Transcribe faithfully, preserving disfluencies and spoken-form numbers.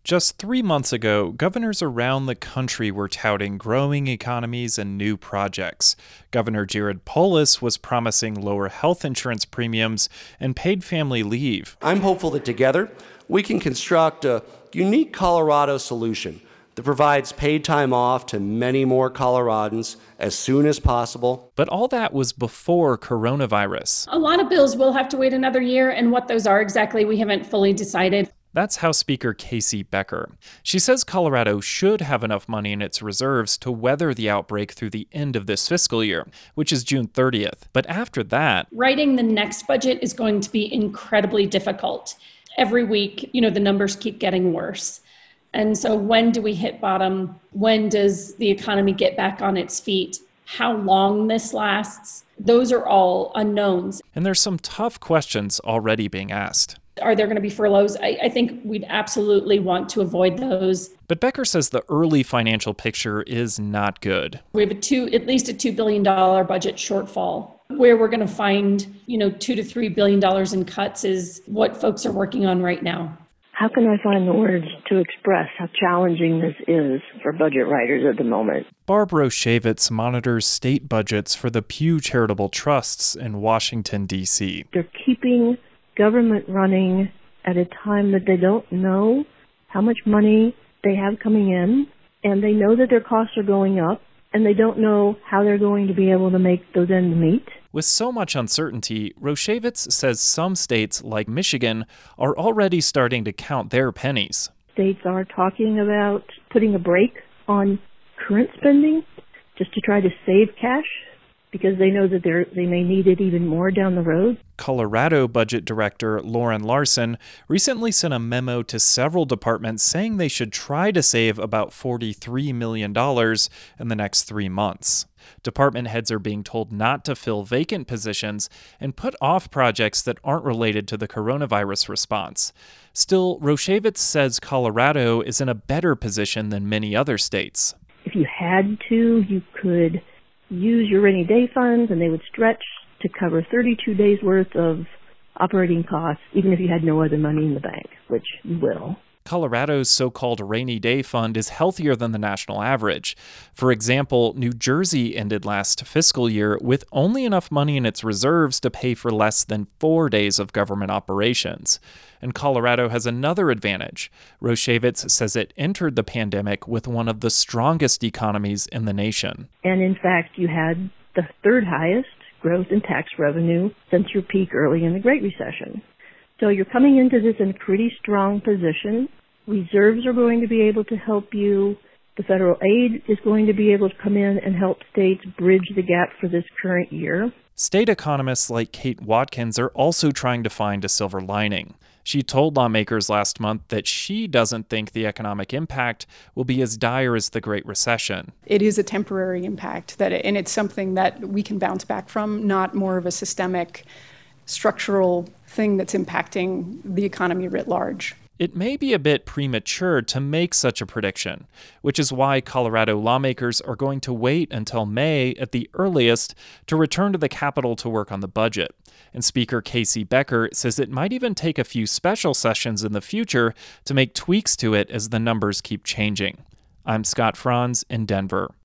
Just three months ago, governors around the country were touting growing economies and new projects. Governor Jared Polis was promising lower health insurance premiums and paid family leave. I'm hopeful that together we can construct a unique Colorado solution that provides paid time off to many more Coloradans as soon as possible. But all that was before coronavirus. A lot of bills will have to wait another year, and what those are exactly, we haven't fully decided. That's House Speaker Casey Becker. She says Colorado should have enough money in its reserves to weather the outbreak through the end of this fiscal year, which is June thirtieth. But after that, writing the next budget is going to be incredibly difficult. Every week, you know, the numbers keep getting worse. And so when do we hit bottom? When does the economy get back on its feet? How long this lasts? Those are all unknowns. And there's some tough questions already being asked. Are there going to be furloughs? I, I think we'd absolutely want to avoid those. But Becker says the early financial picture is not good. We have a two, at least a two billion dollars budget shortfall. Where we're going to find, you know, two to three billion dollars in cuts is what folks are working on right now. How can I find the words to express how challenging this is for budget writers at the moment? Barb Roshevitz monitors state budgets for the Pew Charitable Trusts in Washington, D C. They're keeping government running at a time that they don't know how much money they have coming in, and they know that their costs are going up, and they don't know how they're going to be able to make those ends meet. With so much uncertainty, Roshevitz says some states, like Michigan, are already starting to count their pennies. States are talking about putting a brake on current spending just to try to save cash because they know that they're, they may need it even more down the road. Colorado Budget Director Lauren Larson recently sent a memo to several departments saying they should try to save about forty-three million dollars in the next three months. Department heads are being told not to fill vacant positions and put off projects that aren't related to the coronavirus response. Still, Roshevitz says Colorado is in a better position than many other states. If you had to, you could use your rainy day funds and they would stretch to cover thirty-two days worth of operating costs, even if you had no other money in the bank, which you will. Colorado's so-called rainy day fund is healthier than the national average. For example, New Jersey ended last fiscal year with only enough money in its reserves to pay for less than four days of government operations. And Colorado has another advantage. Roshevitz says it entered the pandemic with one of the strongest economies in the nation. And in fact, you had the third highest growth in tax revenue since your peak early in the Great Recession. So you're coming into this in a pretty strong position. Reserves are going to be able to help you. The federal aid is going to be able to come in and help states bridge the gap for this current year. State economists like Kate Watkins are also trying to find a silver lining. She told lawmakers last month that she doesn't think the economic impact will be as dire as the Great Recession. It is a temporary impact, that, and it's something that we can bounce back from, not more of a systemic, structural thing that's impacting the economy writ large. It may be a bit premature to make such a prediction, which is why Colorado lawmakers are going to wait until May at the earliest to return to the Capitol to work on the budget. And Speaker Casey Becker says it might even take a few special sessions in the future to make tweaks to it as the numbers keep changing. I'm Scott Franz in Denver.